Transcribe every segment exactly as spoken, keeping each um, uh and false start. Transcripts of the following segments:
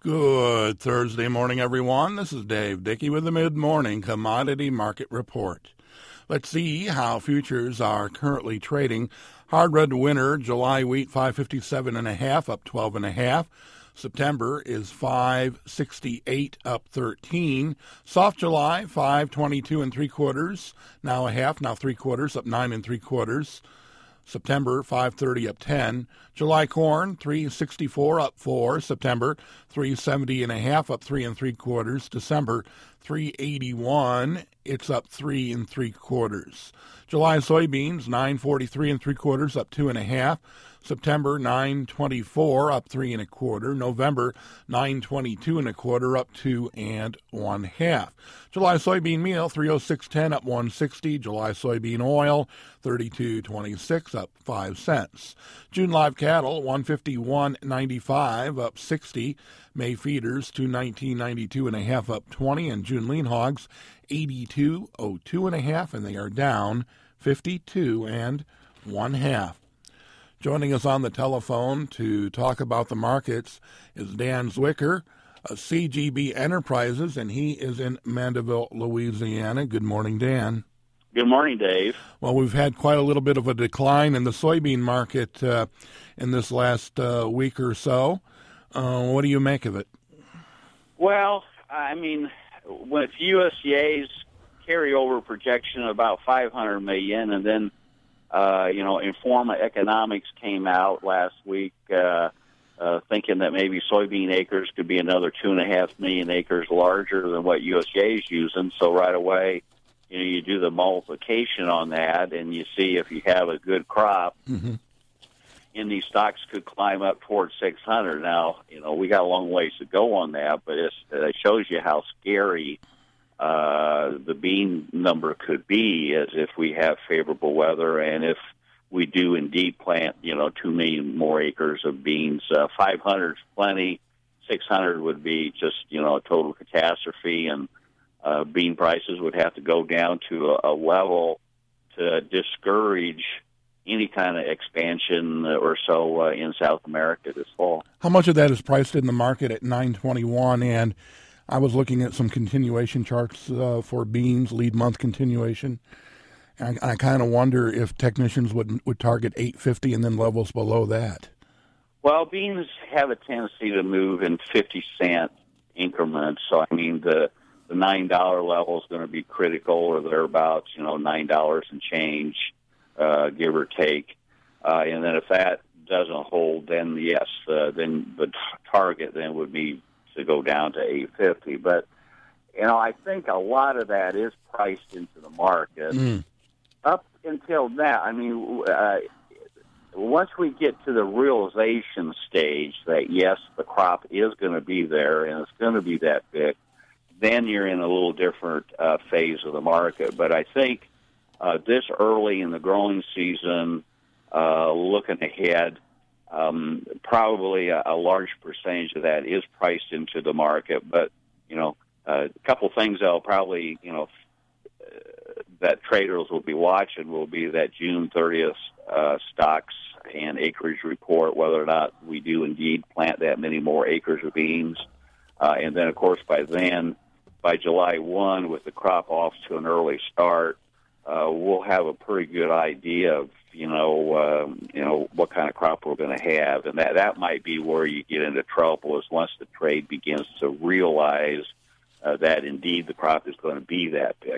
Good Thursday morning, everyone. This is Dave Dickey with the Mid-Morning Commodity Market Report. Let's see how futures are currently trading. Hard red winter, July wheat five fifty-seven and a half, up twelve and a half. September is five sixty-eight, up thirteen. Soft July five twenty-two and three quarters, now a half, now three quarters, up nine and three quarters. September five thirty, up ten. July corn three sixty-four, up four. September three seventy and a half, up three and three quarters. December three eighty-one, it's up three and three quarters. July soybeans nine forty-three and three quarters, up two and a half. September nine twenty-four, up three and a quarter. November nine twenty-two and a quarter, up two and one half. July soybean meal three oh six ten, up one sixty. July soybean oil thirty-two twenty-six, up five cents. June live cattle one fifty-one ninety-five, up sixty. May feeders two nineteen ninety-two and a half, up twenty, and June lean hogs eighty-two oh two and a half, and they are down fifty-two and one half. Joining us on the telephone to talk about the markets is Dan Zwicker of C G B Enterprises, and he is in Mandeville, Louisiana. Good morning, Dan. Good morning, Dave. Well, we've had quite a little bit of a decline in the soybean market uh, in this last uh, week or so. Uh, what do you make of it? Well, I mean, with U S D A's carryover projection of about five hundred million dollars, and then Uh, you know, Informa Economics came out last week uh, uh, thinking that maybe soybean acres could be another two and a half million acres larger than what U S D A is using. So right away, you know, you do the multiplication on that, and you see if you have a good crop, mm-hmm. and these stocks could climb up towards six hundred. Now, you know, we got a long ways to go on that, but it's, it shows you how scary Uh, the bean number could be as if we have favorable weather, and if we do indeed plant, you know, two million more acres of beans. Uh, five hundred is plenty. six hundred would be just, you know, a total catastrophe, and uh, bean prices would have to go down to a, a level to discourage any kind of expansion or so uh, in South America this fall. How much of that is priced in the market at nine twenty-one? And I was looking at some continuation charts uh, for beans, lead month continuation. And I, I kind of wonder if technicians would would target eight fifty and then levels below that. Well, beans have a tendency to move in fifty cent increments. So, I mean, the, the nine dollar level is going to be critical, or thereabouts, you know, nine dollars and change, uh, give or take. Uh, and then if that doesn't hold, then, yes, uh, then the t- target then would be to go down to eight fifty. But, you know, I think a lot of that is priced into the market. Mm. Up until now, I mean, uh, once we get to the realization stage that, yes, the crop is going to be there and it's going to be that big, then you're in a little different uh, phase of the market. But I think uh, this early in the growing season, uh, looking ahead, Um, probably a, a large percentage of that is priced into the market. But, you know, uh, a couple things that'll probably, you know, uh, that traders will be watching will be that June thirtieth uh, stocks and acreage report, whether or not we do indeed plant that many more acres of beans. Uh, and then, of course, by then, by July first, with the crop off to an early start, uh, we'll have a pretty good idea of, you know, um, you know what kind of crop we're going to have, and that that might be where you get into trouble is once the trade begins to realize uh, that indeed the crop is going to be that big.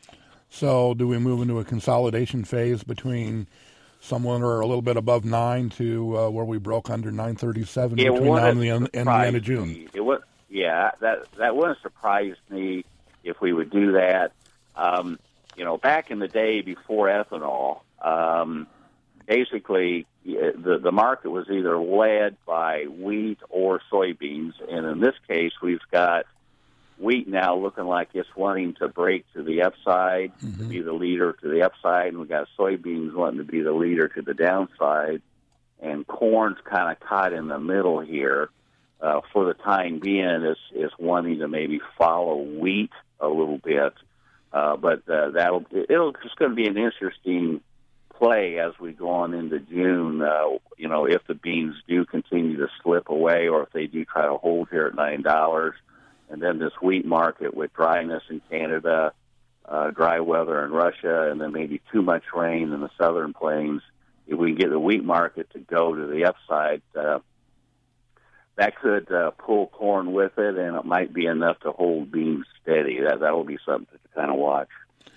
So, do we move into a consolidation phase between someone or a little bit above nine to uh, where we broke under nine thirty-seven it between now and the, end, and the end of June? Me. It would, yeah, that that wouldn't surprise me if we would do that. Um, you know, back in the day before ethanol. Um, basically, the the market was either led by wheat or soybeans, and in this case, we've got wheat now looking like it's wanting to break to the upside, mm-hmm. to be the leader to the upside, and we've got soybeans wanting to be the leader to the downside, and corn's kind of caught in the middle here. Uh, for the time being, is is wanting to maybe follow wheat a little bit, uh, but uh, that'll it'll it's going to be an interesting play as we go on into June. Uh, you know, if the beans do continue to slip away, or if they do try to hold here at nine dollars, and then this wheat market with dryness in Canada, uh, dry weather in Russia, and then maybe too much rain in the southern plains. If we can get the wheat market to go to the upside, uh, that could uh, pull corn with it, and it might be enough to hold beans steady. That that will be something to kind of watch.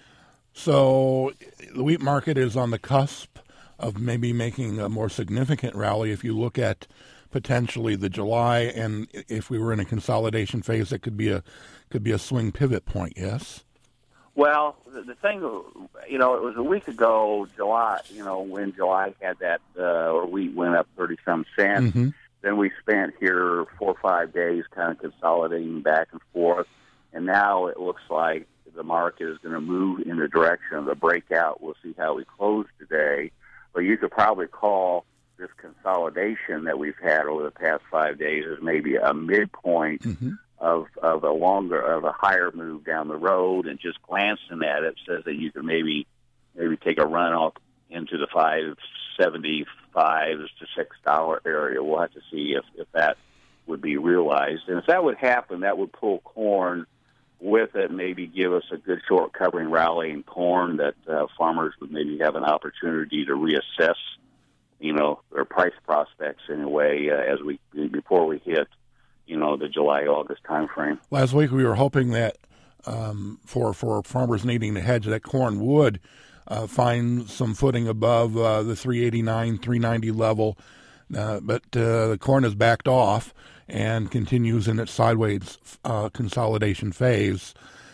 So the wheat market is on the cusp of maybe making a more significant rally. If you look at potentially the July, and if we were in a consolidation phase, it could be a could be a swing pivot point. Yes. Well, the, the thing, you know, it was a week ago, July. You know, when July had that, uh, or wheat went up thirty some cents. Mm-hmm. Then we spent here four or five days kind of consolidating back and forth, and now it looks like the market is going to move in the direction of the breakout. We'll see how we close today. But you could probably call this consolidation that we've had over the past five days as maybe a midpoint mm-hmm. of, of a longer, of a higher move down the road. And just glancing at it says that you could maybe maybe take a run up into the five seventy-five to six dollar area. We'll have to see if, if that would be realized. And if that would happen, that would pull corn with it, maybe give us a good short covering rally in corn that uh, farmers would maybe have an opportunity to reassess, you know, their price prospects in a way uh, as we before we hit, you know, the July August time frame. Last week we were hoping that um, for for farmers needing to hedge, that corn would uh, find some footing above uh, the three eighty-nine, three ninety level, uh, but uh, the corn has backed off and continues in its sideways uh, consolidation phase.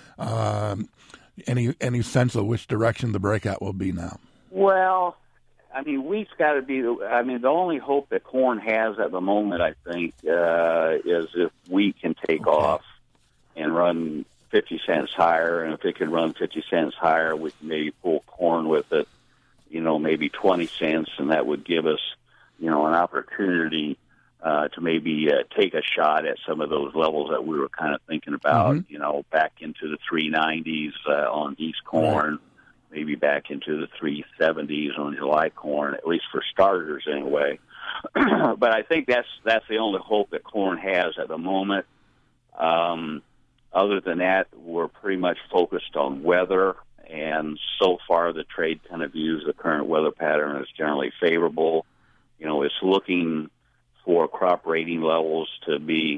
Um, any any sense of which direction the breakout will be now? Well, I mean, wheat's got to be. I mean, the only hope that corn has at the moment, I think, uh, is if wheat can take okay. off and run fifty cents higher, and if it can run fifty cents higher, we can maybe pull corn with it. You know, maybe twenty cents, and that would give us, you know, an opportunity Uh, to maybe uh, take a shot at some of those levels that we were kind of thinking about, mm-hmm. you know, back into the three nineties uh, on East corn, right. maybe back into the three seventies on July corn, at least for starters anyway. But I think that's that's the only hope that corn has at the moment. Um, other than that, we're pretty much focused on weather, and so far the trade kind of views the current weather pattern as generally favorable. You know, it's looking for crop rating levels to be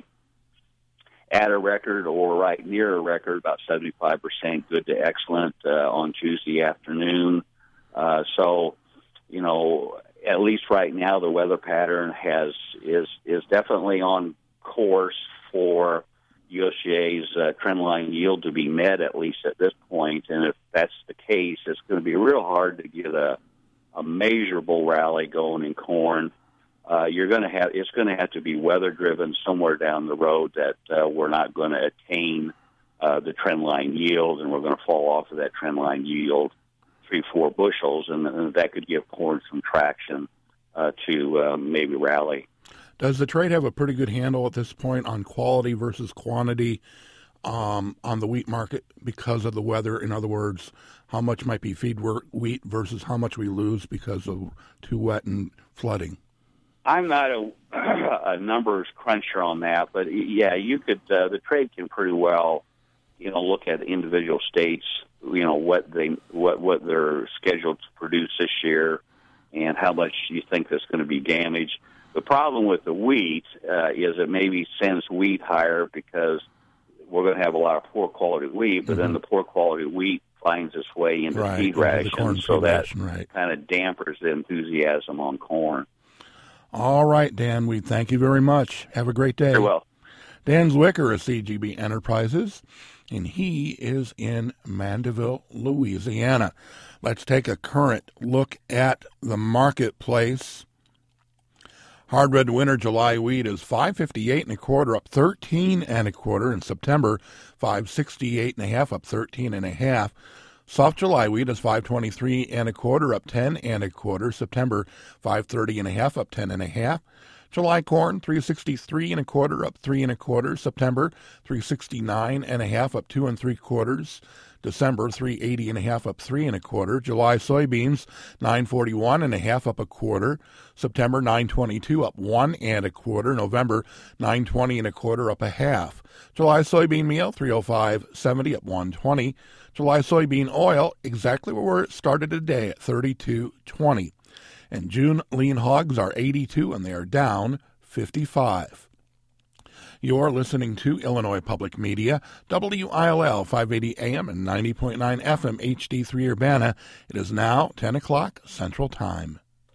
at a record or right near a record, about seventy-five percent good to excellent uh, on Tuesday afternoon. Uh, so, you know, at least right now the weather pattern has is is definitely on course for U S D A's uh, trendline yield to be met, at least at this point. And if that's the case, it's going to be real hard to get a, a measurable rally going in corn. Uh, you're going to have it's going to have to be weather driven somewhere down the road that uh, we're not going to attain uh, the trend line yield, and we're going to fall off of that trend line yield three four bushels, and, and that could give corn some traction uh, to uh, maybe rally. Does the trade have a pretty good handle at this point on quality versus quantity um, on the wheat market because of the weather? In other words, how much might be feed wheat versus how much we lose because of too wet and flooding? I'm not a, a numbers cruncher on that, but yeah, you could. Uh, the trade can pretty well, you know, look at individual states, you know, what they what what they're scheduled to produce this year, and how much you think that's going to be damaged. The problem with the wheat uh, is it maybe sends wheat higher because we're going to have a lot of poor quality wheat, but mm-hmm. then the poor quality wheat finds its way into right, feed rations, so that ration, right. kind of dampers the enthusiasm on corn. All right, Dan, we thank you very much. Have a great day. Very well. Dan Zwicker of C G B Enterprises, and he is in Mandeville, Louisiana. Let's take a current look at the marketplace. Hard red winter July wheat is five fifty-eight and a quarter, up thirteen and a quarter. In September, five sixty-eight and a half, up thirteen and a half. Soft July wheat is five twenty-three and a quarter, up ten and a quarter. September, five thirty and a half, up ten and a half. July corn, three sixty-three and a quarter, up three and a quarter. September, three sixty-nine and a half, up two and three quarters. December, three eighty and a half, up three and a quarter. July soybeans, nine forty-one and a half, up a quarter. September, nine twenty-two, up one and a quarter. November, nine twenty and a quarter, up a half. July soybean meal, three oh five seventy, up one twenty. July soybean oil, exactly where it started today at thirty-two twenty. And June lean hogs are eighty-two, and they are down fifty-five. You're listening to Illinois Public Media, W I L L five eighty A M and ninety point nine F M H D three Urbana. It is now ten o'clock Central Time.